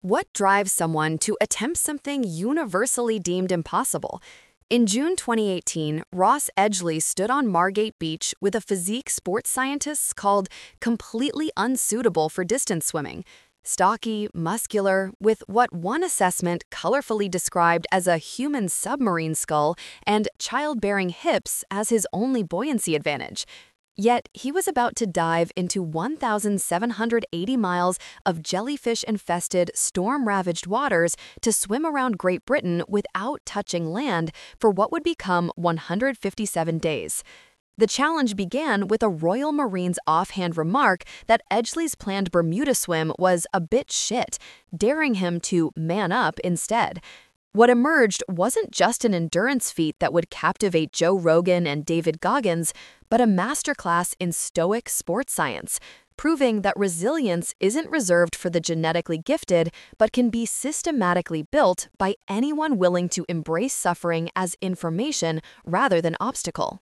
What drives someone to attempt something universally deemed impossible? In June 2018, Ross Edgley stood on Margate Beach with a physique sports scientists called completely unsuitable for distance swimming. Stocky, muscular, with what one assessment colorfully described as a human submarine skull and childbearing hips as his only buoyancy advantage. Yet, he was about to dive into 1,780 miles of jellyfish-infested, storm-ravaged waters to swim around Great Britain without touching land for what would become 157 days. The challenge began with a Royal Marines offhand remark that Edgley's planned Bermuda swim was a bit shit, daring him to man up instead. What emerged wasn't just an endurance feat that would captivate Joe Rogan and David Goggins, but a masterclass in stoic sports science, proving that resilience isn't reserved for the genetically gifted, but can be systematically built by anyone willing to embrace suffering as information rather than obstacle.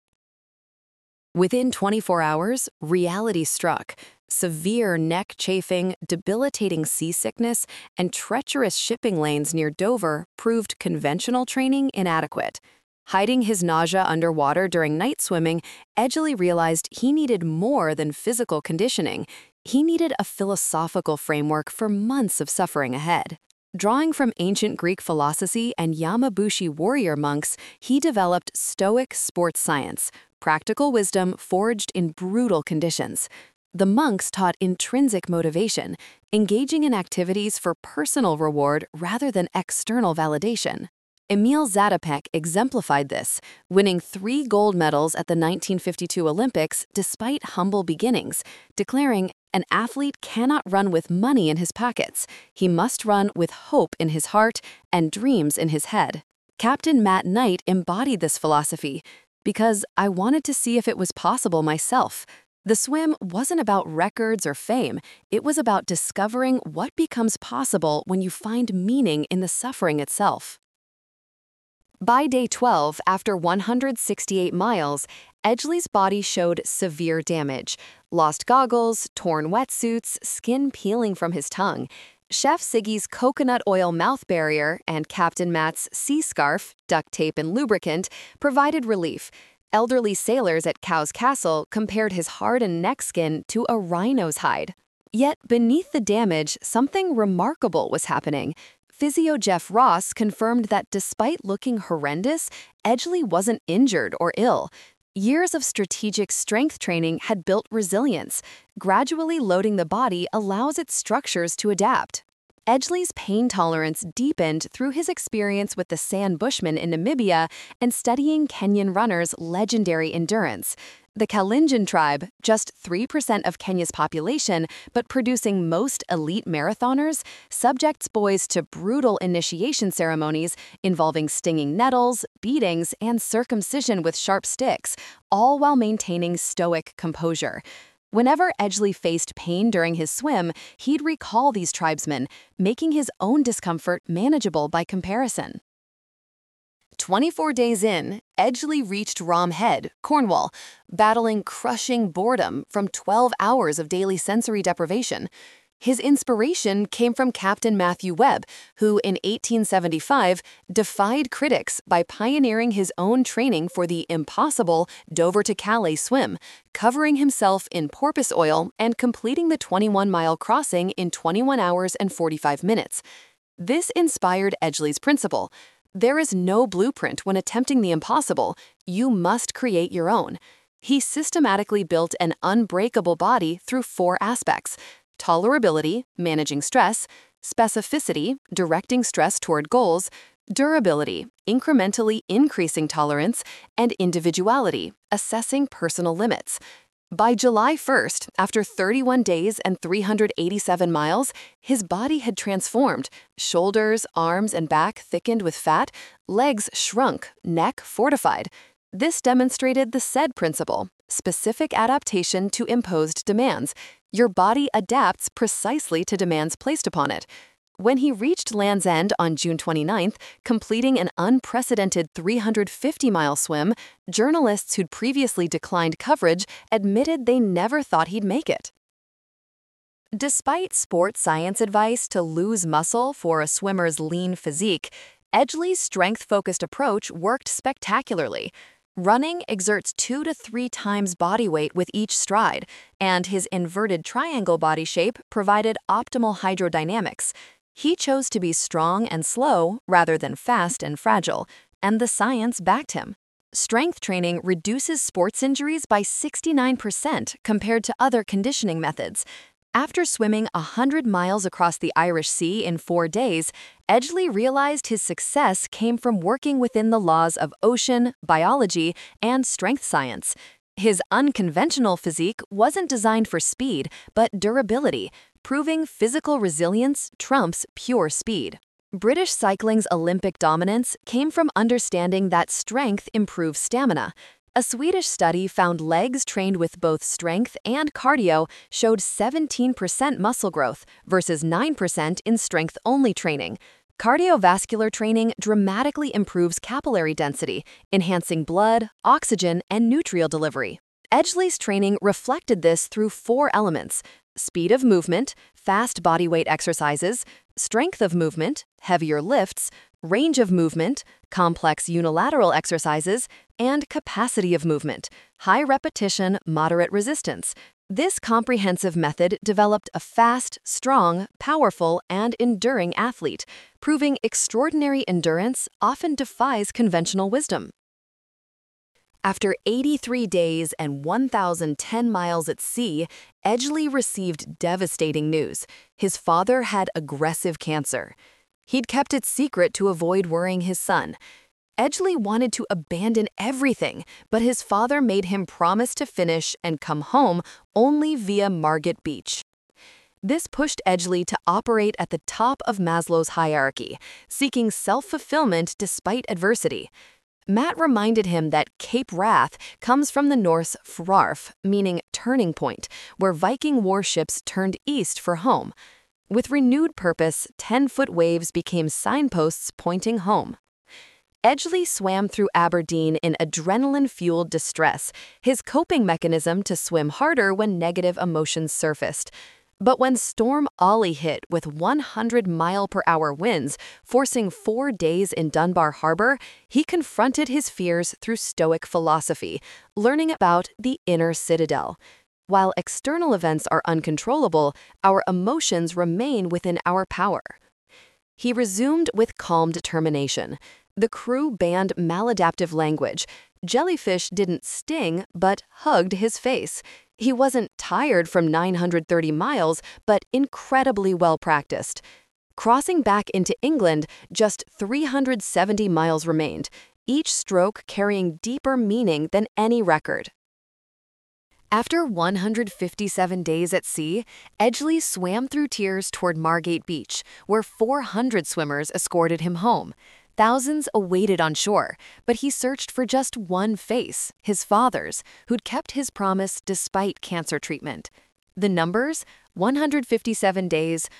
Within 24 hours, reality struck. Severe neck chafing, debilitating seasickness, and treacherous shipping lanes near Dover proved conventional training inadequate. Hiding his nausea underwater during night swimming, Edgley realized he needed more than physical conditioning. He needed a philosophical framework for months of suffering ahead. Drawing from ancient Greek philosophy and Yamabushi warrior monks, he developed Stoic sports science, practical wisdom forged in brutal conditions. The monks taught intrinsic motivation, engaging in activities for personal reward rather than external validation. Emil Zatopek exemplified this, winning 3 gold medals at the 1952 Olympics despite humble beginnings, declaring, "An athlete cannot run with money in his pockets. He must run with hope in his heart and dreams in his head." Captain Matt Knight embodied this philosophy, "Because I wanted to see if it was possible myself." The swim wasn't about records or fame, it was about discovering what becomes possible when you find meaning in the suffering itself. By day 12, after 168 miles, Edgley's body showed severe damage. Lost goggles, torn wetsuits, skin peeling from his tongue. Chef Siggy's coconut oil mouth barrier and Captain Matt's sea scarf, duct tape and lubricant provided relief. Elderly sailors at Cowes Castle compared his hardened neck skin to a rhino's hide. Yet beneath the damage, something remarkable was happening. Physio Jeff Ross confirmed that despite looking horrendous, Edgley wasn't injured or ill. Years of strategic strength training had built resilience. Gradually loading the body allows its structures to adapt. Edgley's pain tolerance deepened through his experience with the San Bushmen in Namibia and studying Kenyan runners' legendary endurance. The Kalenjin tribe, just 3% of Kenya's population, but producing most elite marathoners, subjects boys to brutal initiation ceremonies involving stinging nettles, beatings, and circumcision with sharp sticks, all while maintaining stoic composure. Whenever Edgley faced pain during his swim, he'd recall these tribesmen, making his own discomfort manageable by comparison. 24 days in, Edgley reached Rom Head, Cornwall, battling crushing boredom from 12 hours of daily sensory deprivation. His inspiration came from Captain Matthew Webb, who in 1875 defied critics by pioneering his own training for the impossible Dover to Calais swim, covering himself in porpoise oil and completing the 21-mile crossing in 21 hours and 45 minutes. This inspired Edgley's principle: there is no blueprint when attempting the impossible, you must create your own. He systematically built an unbreakable body through 4 aspects: tolerability, managing stress; specificity, directing stress toward goals; durability, incrementally increasing tolerance; and individuality, assessing personal limits. By July 1st, after 31 days and 387 miles, his body had transformed. Shoulders, arms, and back thickened with fat, legs shrunk, neck fortified. This demonstrated the SAID principle, specific adaptation to imposed demands. Your body adapts precisely to demands placed upon it. When he reached Land's End on June 29th, completing an unprecedented 350-mile swim, journalists who'd previously declined coverage admitted they never thought he'd make it. Despite sports science advice to lose muscle for a swimmer's lean physique, Edgley's strength-focused approach worked spectacularly. Running exerts 2 to 3 times body weight with each stride, and his inverted triangle body shape provided optimal hydrodynamics. He chose to be strong and slow rather than fast and fragile, and the science backed him. Strength training reduces sports injuries by 69% compared to other conditioning methods. After swimming 100 miles across the Irish Sea in 4 days, Edgley realized his success came from working within the laws of ocean, biology, and strength science. His unconventional physique wasn't designed for speed, but durability, proving physical resilience trumps pure speed. British cycling's Olympic dominance came from understanding that strength improves stamina. A Swedish study found legs trained with both strength and cardio showed 17% muscle growth versus 9% in strength-only training. Cardiovascular training dramatically improves capillary density, enhancing blood, oxygen, and nutrient delivery. Edgley's training reflected this through 4 elements: speed of movement, fast bodyweight exercises, strength of movement, heavier lifts, range of movement, complex unilateral exercises, and capacity of movement, high repetition, moderate resistance. This comprehensive method developed a fast, strong, powerful, and enduring athlete, proving extraordinary endurance often defies conventional wisdom. After 83 days and 1,010 miles at sea, Edgley received devastating news. His father had aggressive cancer. He'd kept it secret to avoid worrying his son. Edgley wanted to abandon everything, but his father made him promise to finish and come home only via Margate Beach. This pushed Edgley to operate at the top of Maslow's hierarchy, seeking self-fulfillment despite adversity. Matt reminded him that Cape Wrath comes from the Norse frarf, meaning turning point, where Viking warships turned east for home. With renewed purpose, 10-foot waves became signposts pointing home. Edgley swam through Aberdeen in adrenaline-fueled distress, his coping mechanism to swim harder when negative emotions surfaced. But when Storm Ollie hit with 100-mile-per-hour winds, forcing 4 days in Dunbar Harbor, he confronted his fears through Stoic philosophy, learning about the inner citadel. While external events are uncontrollable, our emotions remain within our power. He resumed with calm determination. The crew banned maladaptive language. Jellyfish didn't sting, but hugged his face. He wasn't tired from 930 miles, but incredibly well-practiced. Crossing back into England, just 370 miles remained, each stroke carrying deeper meaning than any record. After 157 days at sea, Edgley swam through tears toward Margate Beach, where 400 swimmers escorted him home. Thousands awaited on shore, but he searched for just one face, his father's, who'd kept his promise despite cancer treatment. The numbers: 157 days,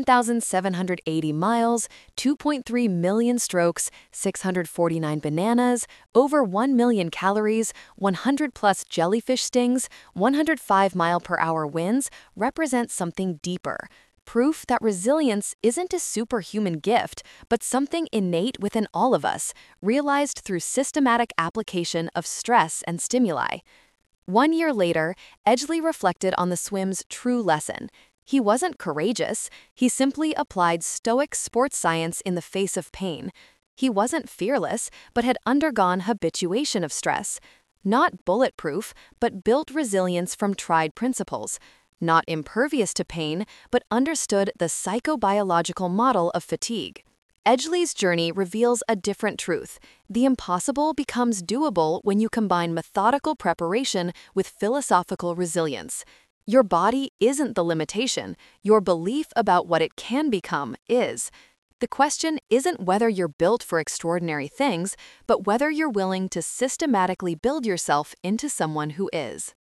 1,780 miles, 2.3 million strokes, 649 bananas, over 1 million calories, 100-plus jellyfish stings, 105-mile-per-hour winds represent something deeper. Proof that resilience isn't a superhuman gift, but something innate within all of us, realized through systematic application of stress and stimuli. 1 year later, Edgley reflected on the swim's true lesson. He wasn't courageous, he simply applied Stoic sports science in the face of pain. He wasn't fearless, but had undergone habituation of stress. Not bulletproof, but built resilience from tried principles. Not impervious to pain, but understood the psychobiological model of fatigue. Edgley's journey reveals a different truth. The impossible becomes doable when you combine methodical preparation with philosophical resilience. Your body isn't the limitation. Your belief about what it can become is. The question isn't whether you're built for extraordinary things, but whether you're willing to systematically build yourself into someone who is.